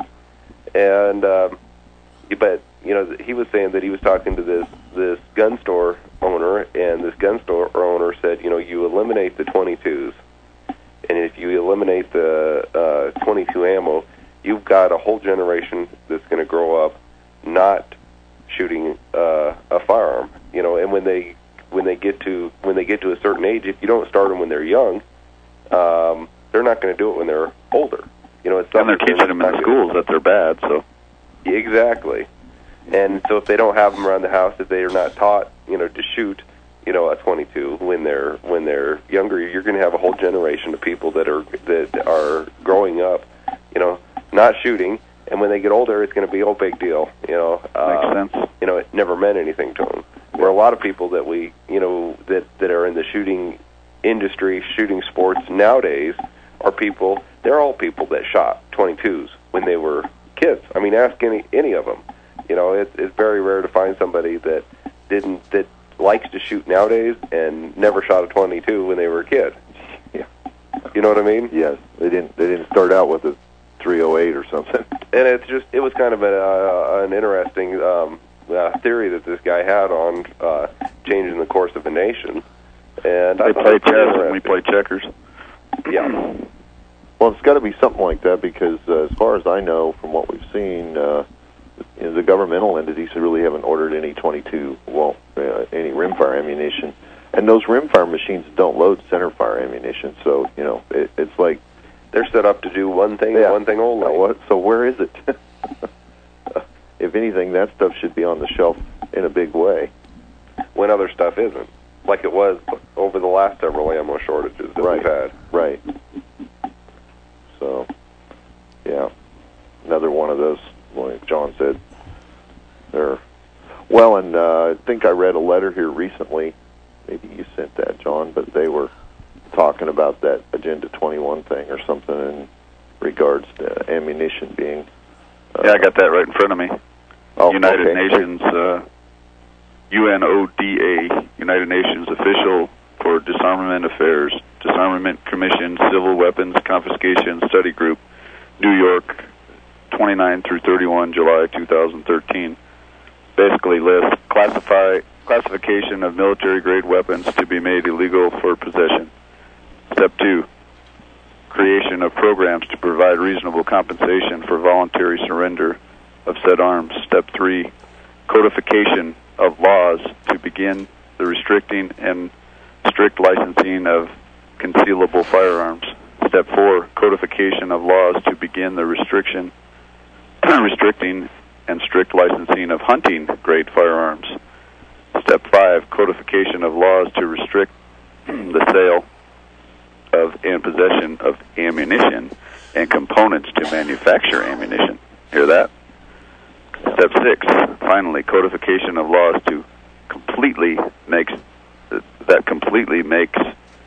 And um, but you know, he was saying that he was talking to this this gun store owner, and this gun store owner said, you know, you eliminate the twenty-twos, and if you eliminate the uh, twenty-two ammo, you've got a whole generation that's going to grow up not shooting uh, a firearm. You know, and when they when they get to when they get to a certain age, if you don't start them when they're young, um, they're not going to do it when they're older. You know, it's And they're something teaching them in the schools that they're bad, so. Exactly. And so if they don't have them around the house, if they are not taught, you know, to shoot, you know, a twenty-two when they're when they're younger, you're going to have a whole generation of people that are that are growing up, you know, not shooting, and when they get older, it's going to be oh big deal, you know. Uh, Makes sense. You know, it never meant anything to them. Where a lot of people that we, you know, that that are in the shooting industry, shooting sports nowadays, are people. They're all people that shot twenty-twos when they were kids. I mean, ask any any of them. You know, it, it's very rare to find somebody that didn't that likes to shoot nowadays and never shot a twenty-two when they were a kid. Yeah. You know what I mean? Yes. They didn't. They didn't start out with a three oh eight or something. And it's just it was kind of a, uh, an interesting um, uh, theory that this guy had on uh, changing the course of a nation. And I They thought play it was pretty chess and we interesting. play checkers. Yeah. Well, it's got to be something like that because, uh, as far as I know, from what we've seen, uh, you know, the governmental entities really haven't ordered any twenty-two, well, uh, any rimfire ammunition, and those rimfire machines don't load centerfire ammunition. So, you know, it, it's like They're set up to do one thing, Yeah. and one thing only. uh, what? So where is it? If anything, that stuff should be on the shelf in a big way. When other stuff isn't, like it was over the last several ammo shortages that Right. we've had. Right. So, yeah, another one of those, like John said, they're, well, and uh, I think I read a letter here recently, maybe you sent that, John, but they were talking about that Agenda twenty-one thing or something in regards to ammunition being... Uh, Yeah, I got that right in front of me. oh, United okay. Nations, uh, U N O D A, United Nations official for Disarmament Affairs, Disarmament Commission, Civil Weapons Confiscation Study Group, New York, twenty-nine through thirty-one, July two thousand thirteen. Basically lists classify classification of military-grade weapons to be made illegal for possession. Step two, creation of programs to provide reasonable compensation for voluntary surrender of said arms. Step three, codification of laws to begin the restricting and strict licensing of concealable firearms. Step four, codification of laws to begin the restriction, restricting and strict licensing of hunting-grade firearms. Step five, codification of laws to restrict the sale of and possession of ammunition and components to manufacture ammunition. Hear that? Step six, finally, codification of laws to completely makes that completely makes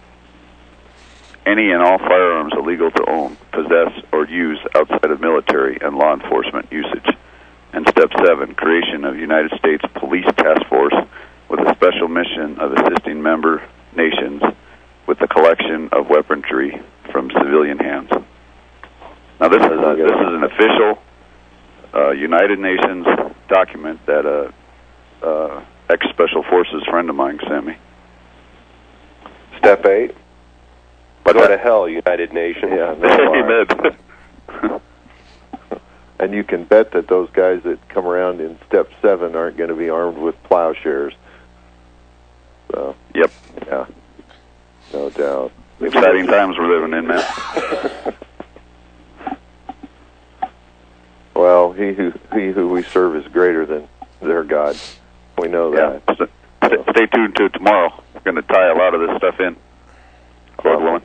any and all firearms illegal to own, possess, or use outside of military and law enforcement usage. And step seven, creation of United States Police Task Force with a special mission of assisting member nations with the collection of weaponry from civilian hands. Now, this is a, this is an official uh, United Nations document that a uh, ex-Special Forces friend of mine sent me. Step eight, But go that- to hell, United Nations. Yeah, no lie. Amen. And you can bet that those guys that come around in step seven aren't going to be armed with plowshares. So, Yep. yeah, no doubt. Exciting times we're living in, man. Well, he who he who we serve is greater than their God. We know Yeah. that. So, st- stay tuned to tomorrow. We're going to tie a lot of this stuff in. God willing.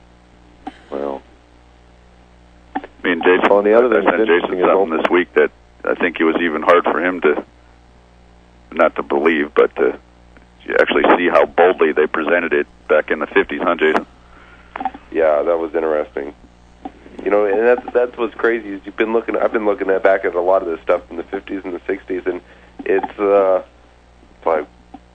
Well, Me and Jason. Well, and the other I thing sent that's Jason interesting is something also- this week that I think it was even hard for him to, not to believe, but to actually see how boldly they presented it back in the fifties, huh, Jason? Yeah, that was interesting. You know, and that's that's what's crazy is you've been looking. I've been looking at back at a lot of this stuff in the fifties and the sixties, and it's uh, it's like,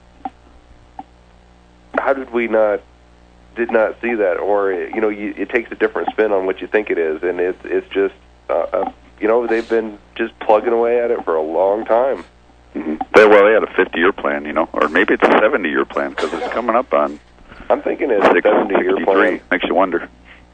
how did we not did not see that? Or you know, you, it takes a different spin on what you think it is, and it's it's just uh, uh, you know, they've been just plugging away at it for a long time. Mm-hmm. They, well, they had a fifty-year plan, you know, or maybe it's a seventy-year plan because it's coming up on. I'm thinking it's a seventy-year plan. Makes you wonder.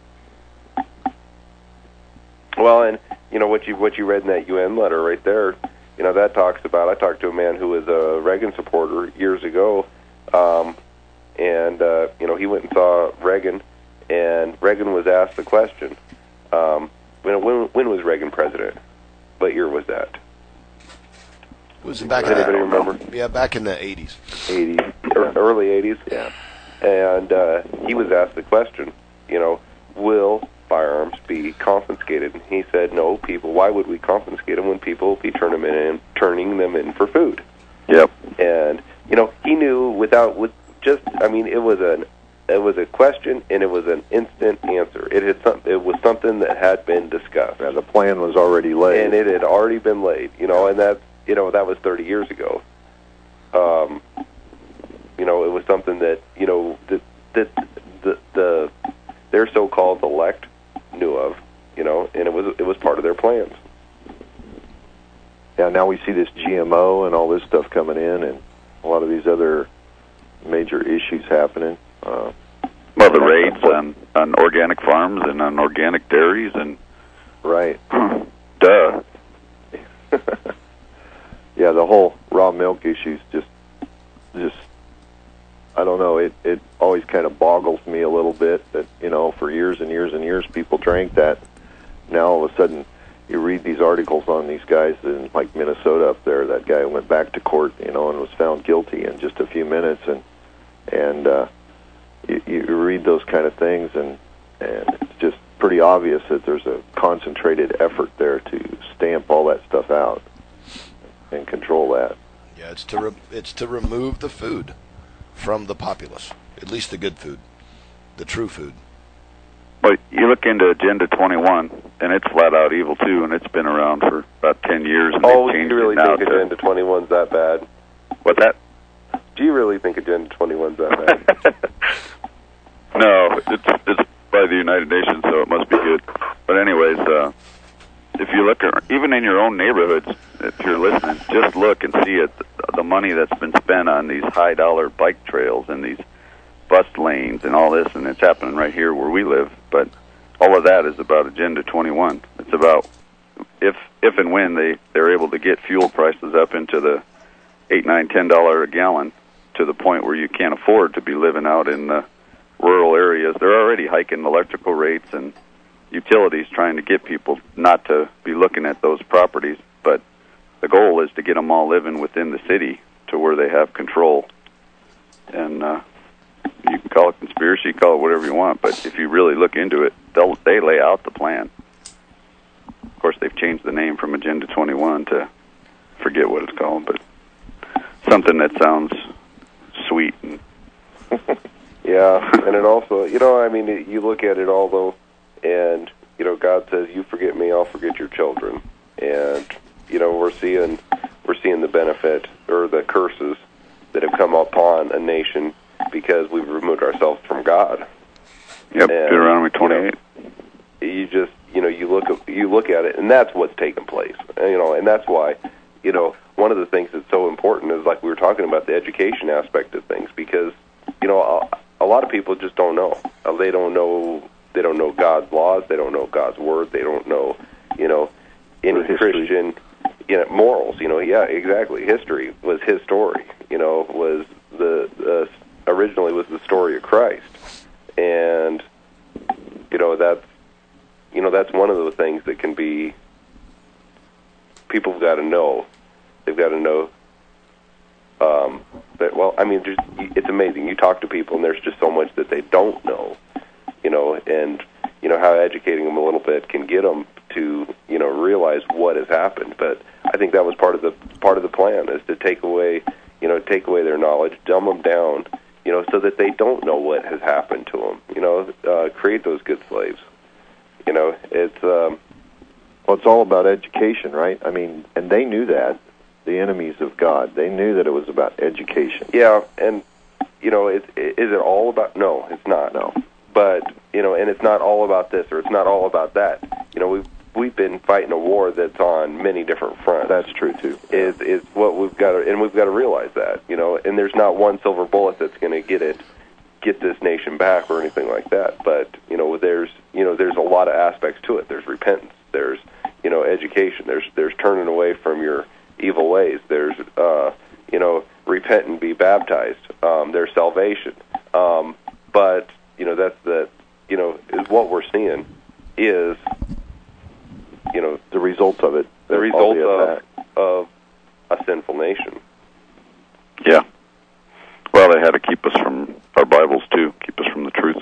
Well, and you know what you what you read in that U N letter right there, you know that talks about. I talked to a man who was a Reagan supporter years ago, um, and uh, you know he went and saw Reagan, and Reagan was asked the question, um, when when when was Reagan president? What year was that? It was back Does in anybody the, remember? Yeah, back in the eighties. eighties, early eighties. Yeah. And uh, he was asked the question, you know, will firearms be confiscated? And he said, no, people, why would we confiscate them when people be turn them in, turning them in for food? Yep. And, you know, he knew without, with just, I mean, it was an, it was a question and it was an instant answer. It had some, it was something that had been discussed. Yeah, the plan was already laid. And it had already been laid, you know, and that, you know, that was thirty years ago. Um, you know, it was something that, you know, that, that the, the, their so-called elect knew of, you know, and it was it was part of their plans. Yeah, now we see this G M O and all this stuff coming in, and a lot of these other major issues happening. Uh, well, the raids on, on organic farms and on organic dairies and... Right. Duh. Yeah, the whole raw milk issue's just, just, I don't know, it, it always kind of boggles me a little bit that, you know, for years and years and years people drank that. Now all of a sudden you read these articles on these guys in, like, Minnesota up there. That guy went back to court, you know, and was found guilty in just a few minutes. And, and uh, you, you read those kind of things, and, and it's just pretty obvious that there's a concentrated effort there to stamp all that stuff out and control that. Yeah, it's to re- it's to remove the food from the populace, at least the good food, the true food. Well, you look into Agenda twenty-one, and it's flat out evil too, and it's been around for about ten years. And Oh, they've do changed you really it now think to, Agenda twenty-one's that bad? What's that? Do you really think Agenda twenty-one's that bad? No, it's it's by the United Nations, so it must be good. But anyways, uh, if you look at, even in your own neighborhoods, if you're listening, just look and see it, the money that's been spent on these high-dollar bike trails and these bus lanes and all this, and it's happening right here where we live. But all of that is about Agenda twenty-one. It's about if if and when they, they're able to get fuel prices up into the eight, nine, ten dollar a gallon to the point where you can't afford to be living out in the rural areas. They're already hiking electrical rates and utilities, trying to get people not to be looking at those properties. But the goal is to get them all living within the city to where they have control. And uh, you can call it conspiracy, call it whatever you want, but if you really look into it, they'll, they lay out the plan. Of course, they've changed the name from Agenda twenty-one to forget what it's called, but something that sounds sweet. And Yeah, and it also, you know, I mean, you look at it all, though, and, you know, God says, you forget me, I'll forget your children. And, you know, we're seeing we're seeing the benefit, or the curses, that have come upon a nation because we've removed ourselves from God. Yep, And, Deuteronomy twenty-eight. You know, you just, you know, you look at, you look at it, and that's what's taken place. And, you know, and that's why, you know, one of the things that's so important is, like we were talking about, the education aspect of things, because, you know, a, a lot of people just don't know. Uh, they don't know. They don't know God's laws. They don't know God's word. They don't know, you know, any Christian, you know, morals. You know, yeah, exactly. History was his story. You know, was the uh, originally was the story of Christ, and you know that's you know that's one of the things that can be. People have got to know. They've got to know. Um, that well, I mean, just, it's amazing. You talk to people, and there's just so much that they don't know. You know, and you know how educating them a little bit can get them to, you know, realize what has happened. But I think that was part of the part of the plan, is to take away, you know, take away their knowledge, dumb them down, you know, so that they don't know what has happened to them. You know, uh, create those good slaves. You know, it's um, well, it's all about education, right? I mean, and they knew that, the enemies of God. They knew that it was about education. Yeah, and you know, is is it all about? No, it's not. No, but you know, and it's not all about this or it's not all about that. You know, we've we've been fighting a war that's on many different fronts. That's true too. Is is what we've got to, and we've got to realize that. You know, and there's not one silver bullet that's going to get it, get this nation back or anything like that. But you know, there's you know, there's a lot of aspects to it. There's repentance. There's you know, education. There's there's turning away from your evil ways. There's uh, you know, repent and be baptized. Um, there's salvation. Um, but you know, that's the you know, is what we're seeing is you know, the result of it. The result of, of a sinful nation. Yeah. Well, they had to keep us from our Bibles too, keep us from the truth.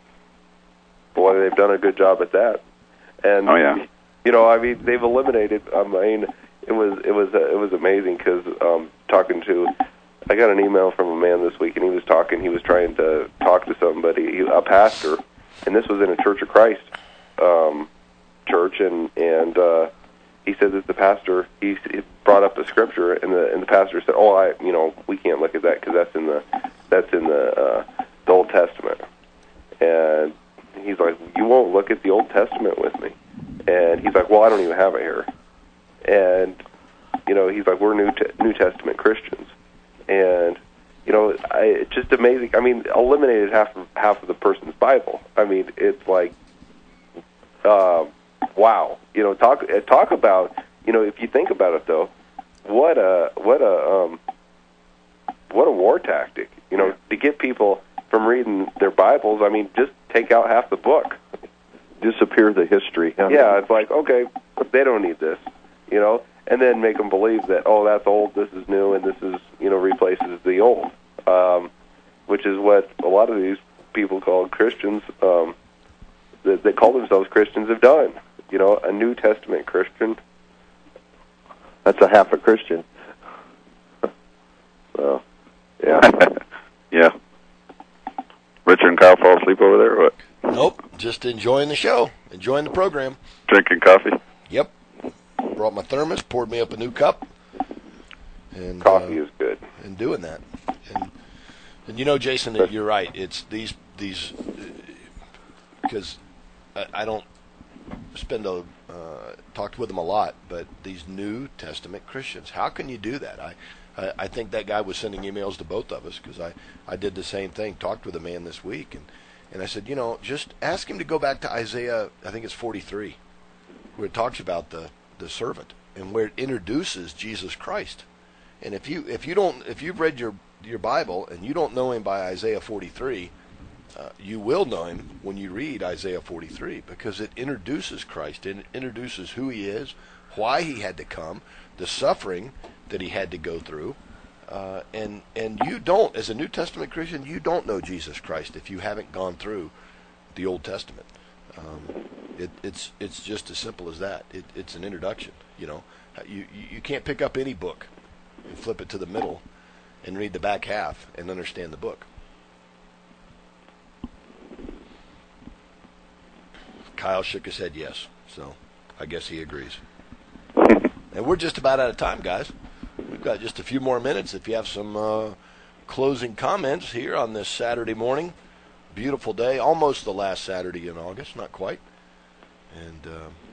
Boy, they've done a good job at that. And oh yeah. You know, I mean, they've eliminated. I mean, it was it was uh, it was amazing because um, talking to, I got an email from a man this week, and he was talking. He was trying to talk to somebody, a pastor, and this was in a Church of Christ um, church, and and uh, he said that the pastor he, he brought up the scripture, and the and the pastor said, "Oh, I you know we can't look at that because that's in the that's in the uh, the Old Testament," and he's like, "You won't look at the Old Testament with me." And he's like, well, I don't even have it here. And, you know, he's like, we're New te- New Testament Christians. And, you know, I, it's just amazing. I mean, eliminated half of, half of the person's Bible. I mean, it's like, uh, wow. You know, talk talk about, you know, if you think about it, though, what a, what a, um, what a war tactic, you know, to get people from reading their Bibles. I mean, just take out half the book. Disappear the history. Yeah, it's like, okay, they don't need this, you know, and then make them believe that, oh, that's old, this is new, and this is, you know, replaces the old, um, which is what a lot of these people called Christians, um, that, that call themselves Christians, have done. You know, a New Testament Christian. That's a half a Christian. So, yeah. Yeah. Richard and Kyle fall asleep over there, or what? Nope, just enjoying the show, enjoying the program. Drinking coffee? Yep. Brought my thermos, poured me up a new cup. And coffee uh, is good. And doing that. And, and you know, Jason, that you're right. It's these, these because I, I don't spend a, uh, talked with them a lot, but these New Testament Christians, how can you do that? I, I, I think that guy was sending emails to both of us because I, I did the same thing, talked with a man this week, and And I said, you know, just ask him to go back to Isaiah, I think it's forty-three, where it talks about the, the servant and where it introduces Jesus Christ. And if you if you don't if you've read your your Bible and you don't know him by Isaiah forty-three, uh, you will know him when you read Isaiah forty-three because it introduces Christ and it introduces who he is, why he had to come, the suffering that he had to go through. Uh, and and you don't, as a New Testament Christian, you don't know Jesus Christ if you haven't gone through the Old Testament. Um, it, it's it's just as simple as that. It, it's an introduction. You know, you you can't pick up any book and flip it to the middle and read the back half and understand the book. Kyle shook his head yes, so I guess he agrees. And we're just about out of time, guys. We've got just a few more minutes. If you have some uh, closing comments here on this Saturday morning, beautiful day, almost the last Saturday in August, not quite. And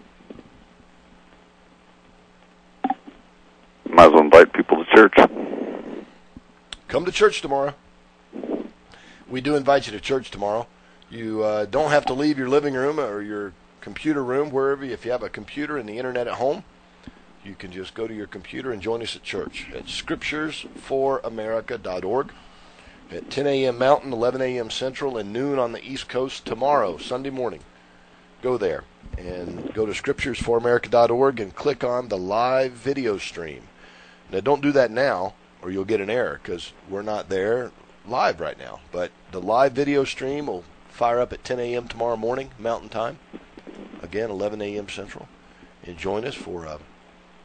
uh, might as well invite people to church. Come to church tomorrow. We do invite you to church tomorrow. You uh, don't have to leave your living room or your computer room, wherever. If you have a computer and the internet at home, you can just go to your computer and join us at church at scriptures for america dot org at ten a.m. Mountain, eleven a.m. Central, and noon on the East Coast tomorrow, Sunday morning. Go there and go to scriptures for america dot org and click on the live video stream. Now, don't do that now or you'll get an error because we're not there live right now. But the live video stream will fire up at ten a.m. tomorrow morning, Mountain Time. Again, eleven a.m. Central. And join us for a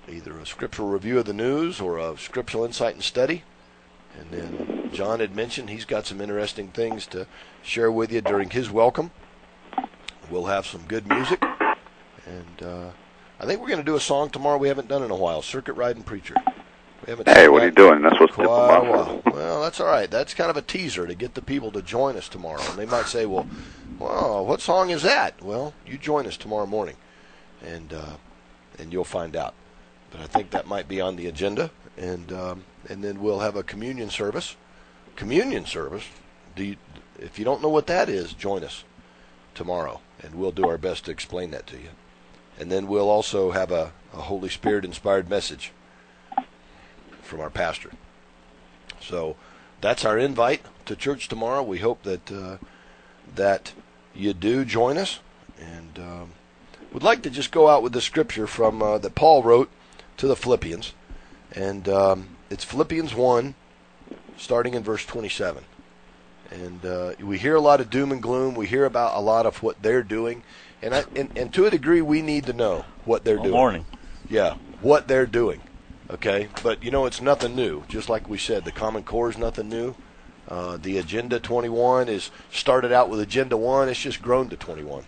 either a scriptural review of the news or a scriptural insight and study. And then John had mentioned he's got some interesting things to share with you during his welcome. We'll have some good music. And uh, I think we're going to do a song tomorrow we haven't done in a while, Circuit Riding Preacher. We haven't Hey, what are you doing? That's what's quite a while. Well, that's all right. That's kind of a teaser to get the people to join us tomorrow. And they might say, well, well, what song is that? Well, you join us tomorrow morning, and uh, and you'll find out. But I think that might be on the agenda. And um, and then we'll have a communion service. Communion service. Do you, if you don't know what that is, join us tomorrow, and we'll do our best to explain that to you. And then we'll also have a, a Holy Spirit-inspired message from our pastor. So that's our invite to church tomorrow. We hope that uh, that you do join us, and um, would like to just go out with the scripture from uh, that Paul wrote to the Philippians, and um, it's Philippians one, starting in verse twenty-seven. And uh, we hear a lot of doom and gloom. We hear about a lot of what they're doing, and I, and, and to a degree, we need to know what they're All doing. morning. Yeah, what they're doing. Okay, but you know, it's nothing new. Just like we said, the Common Core is nothing new. Uh, the Agenda twenty-one is started out with Agenda one. It's just grown to twenty-one.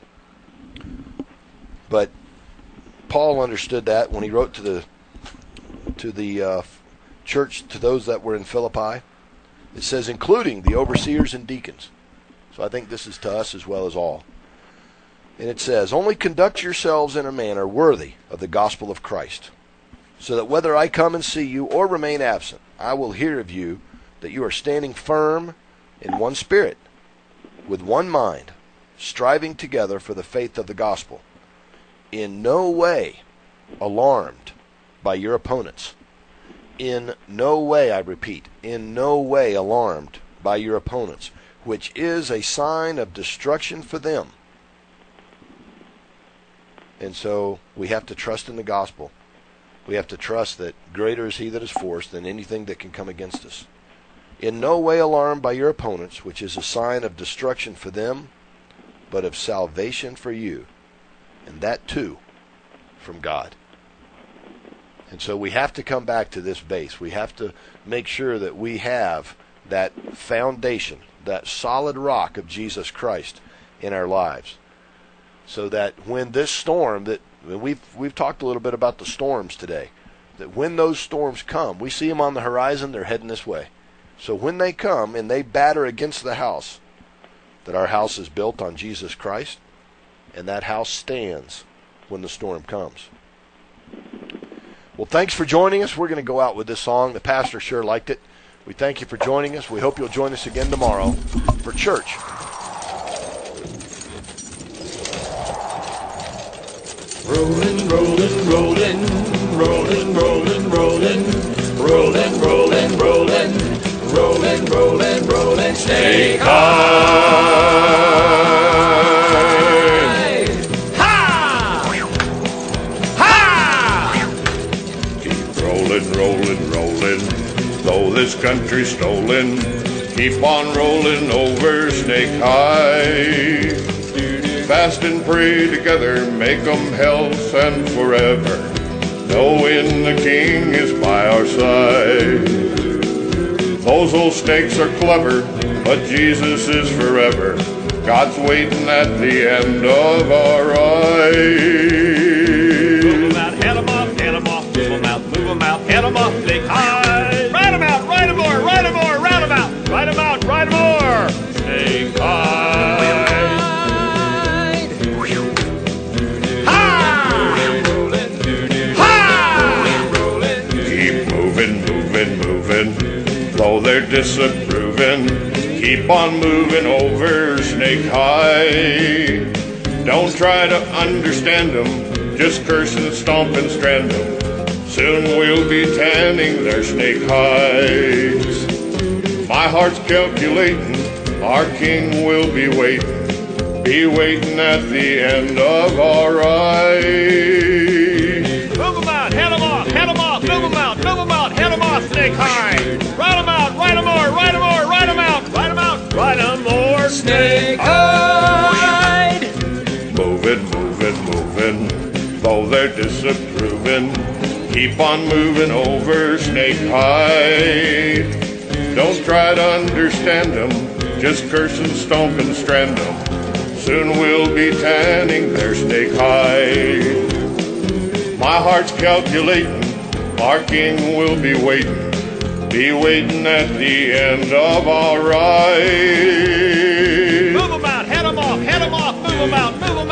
But Paul understood that when he wrote to the to the uh, church, to those that were in Philippi. It says, including the overseers and deacons. So I think this is to us as well as all. And it says, only conduct yourselves in a manner worthy of the gospel of Christ, so that whether I come and see you or remain absent, I will hear of you that you are standing firm in one spirit, with one mind, striving together for the faith of the gospel, in no way alarmed by your opponents. In no way, I repeat, in no way alarmed by your opponents, which is a sign of destruction for them. And so we have to trust in the gospel. We have to trust that greater is he that is for us than anything that can come against us. In no way alarmed by your opponents, which is a sign of destruction for them, but of salvation for you, and that too from God. And so we have to come back to this base. We have to make sure that we have that foundation, that solid rock of Jesus Christ in our lives, so that when this storm, that we've we've talked a little bit about the storms today, that when those storms come, we see them on the horizon, they're heading this way. So when they come and they batter against the house, that our house is built on Jesus Christ, and that house stands when the storm comes. Well, thanks for joining us. We're going to go out with this song. The pastor sure liked it. We thank you for joining us. We hope you'll join us again tomorrow for church. Rolling, rolling, rolling, rolling, rolling, rolling, rolling, rolling, rolling, rolling, rolling, rolling, stay high. Rolling, rolling, though this country's stolen, keep on rolling over Snake High. Fast and pray together, make 'em health and forever, knowing the King is by our side. Those old snakes are clever, but Jesus is forever. God's waiting at the end of our ride. Move 'em out, head 'em off, head 'em off, move 'em out, move 'em out, head 'em off, Snake High. Ride 'em out, ride 'em more, ride 'em more, round 'em out, ride 'em out, ride 'em more, Snake High. Though they're disapproving, keep on moving over Snake High. Don't try to understand them, just curse and stomp and strand them. Soon we'll be tanning their snake hides. My heart's calculating, our King will be waiting, be waiting at the end of our ride. Move 'em out, head 'em off, head 'em off, move 'em out, move 'em out, head 'em off, Snake High. Ride 'em out, ride 'em more, ride 'em more, ride 'em out, ride 'em out, ride 'em more, Snake High. Moving, moving, moving, though they're disapproving, Keep on moving over Snake Hide. Don't try to understand them, just curse and stomp and strand them. Soon we'll be tanning their Snake Hide. My heart's calculating, our king will be waiting. Be waiting at the end of our ride. Move 'em out, head 'em off, head 'em off, move 'em out, move 'em